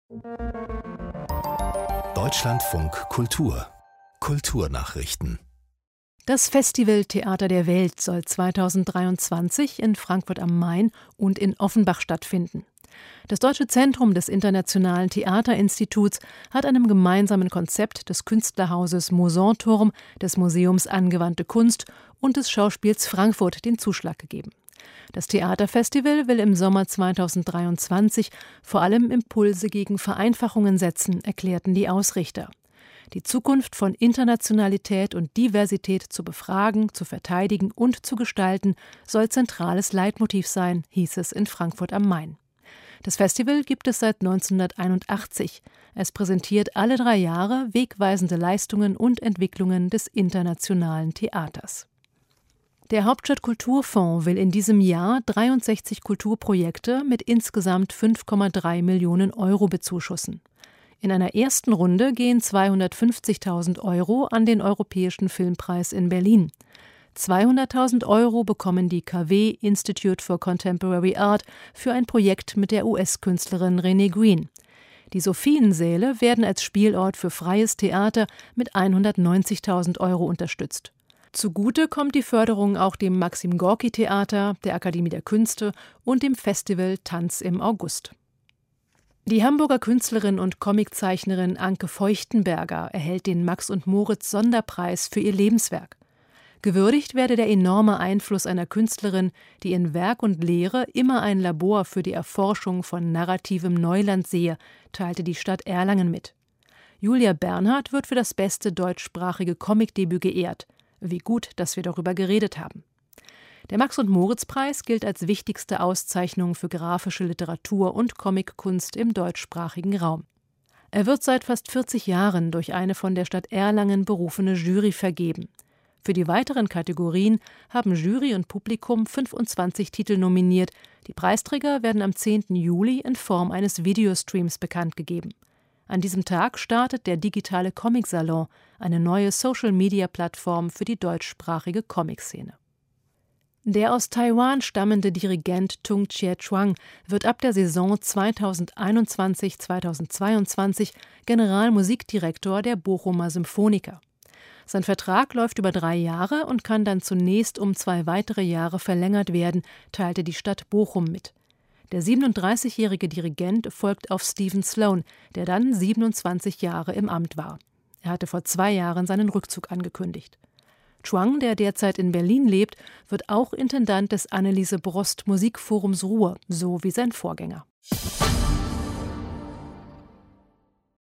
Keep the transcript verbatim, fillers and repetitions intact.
Deutschlandfunk Kultur Kulturnachrichten. Das Festival Theater der Welt soll zweitausenddreiundzwanzig in Frankfurt am Main und in Offenbach stattfinden. Das Deutsche Zentrum des Internationalen Theaterinstituts hat einem gemeinsamen Konzept des Künstlerhauses Mosanturm, des Museums Angewandte Kunst und des Schauspiels Frankfurt den Zuschlag gegeben. Das Theaterfestival will im Sommer zweitausenddreiundzwanzig vor allem Impulse gegen Vereinfachungen setzen, erklärten die Ausrichter. Die Zukunft von Internationalität und Diversität zu befragen, zu verteidigen und zu gestalten, soll zentrales Leitmotiv sein, hieß es in Frankfurt am Main. Das Festival gibt es seit neunzehnhunderteinundachtzig. Es präsentiert alle drei Jahre wegweisende Leistungen und Entwicklungen des internationalen Theaters. Der Hauptstadt-Kulturfonds will in diesem Jahr dreiundsechzig Kulturprojekte mit insgesamt fünf Komma drei Millionen Euro bezuschussen. In einer ersten Runde gehen zweihundertfünfzigtausend Euro an den Europäischen Filmpreis in Berlin. zweihunderttausend Euro bekommen die K W Institute for Contemporary Art für ein Projekt mit der U S-Künstlerin Renee Green. Die Sophiensäle werden als Spielort für freies Theater mit hundertneunzigtausend Euro unterstützt. Zugute kommt die Förderung auch dem Maxim-Gorki-Theater, der Akademie der Künste und dem Festival Tanz im August. Die Hamburger Künstlerin und Comiczeichnerin Anke Feuchtenberger erhält den Max-und-Moritz-Sonderpreis für ihr Lebenswerk. Gewürdigt werde der enorme Einfluss einer Künstlerin, die in Werk und Lehre immer ein Labor für die Erforschung von narrativem Neuland sehe, teilte die Stadt Erlangen mit. Julia Bernhardt wird für das beste deutschsprachige Comicdebüt geehrt. Wie gut, dass wir darüber geredet haben. Der Max-und-Moritz-Preis gilt als wichtigste Auszeichnung für grafische Literatur und Comickunst im deutschsprachigen Raum. Er wird seit fast vierzig Jahren durch eine von der Stadt Erlangen berufene Jury vergeben. Für die weiteren Kategorien haben Jury und Publikum fünfundzwanzig Titel nominiert. Die Preisträger werden am zehnten Juli in Form eines Videostreams bekannt gegeben. An diesem Tag startet der digitale Comic-Salon, eine neue Social-Media-Plattform für die deutschsprachige Comic-Szene. Der aus Taiwan stammende Dirigent Tung Chie-Chuang wird ab der Saison zweitausendeinundzwanzig zweitausendzweiundzwanzig Generalmusikdirektor der Bochumer Symphoniker. Sein Vertrag läuft über drei Jahre und kann dann zunächst um zwei weitere Jahre verlängert werden, teilte die Stadt Bochum mit. Der siebenunddreißigjährige Dirigent folgt auf Stephen Sloan, der dann siebenundzwanzig Jahre im Amt war. Er hatte vor zwei Jahren seinen Rückzug angekündigt. Chuang, der derzeit in Berlin lebt, wird auch Intendant des Anneliese Brost Musikforums Ruhr, so wie sein Vorgänger.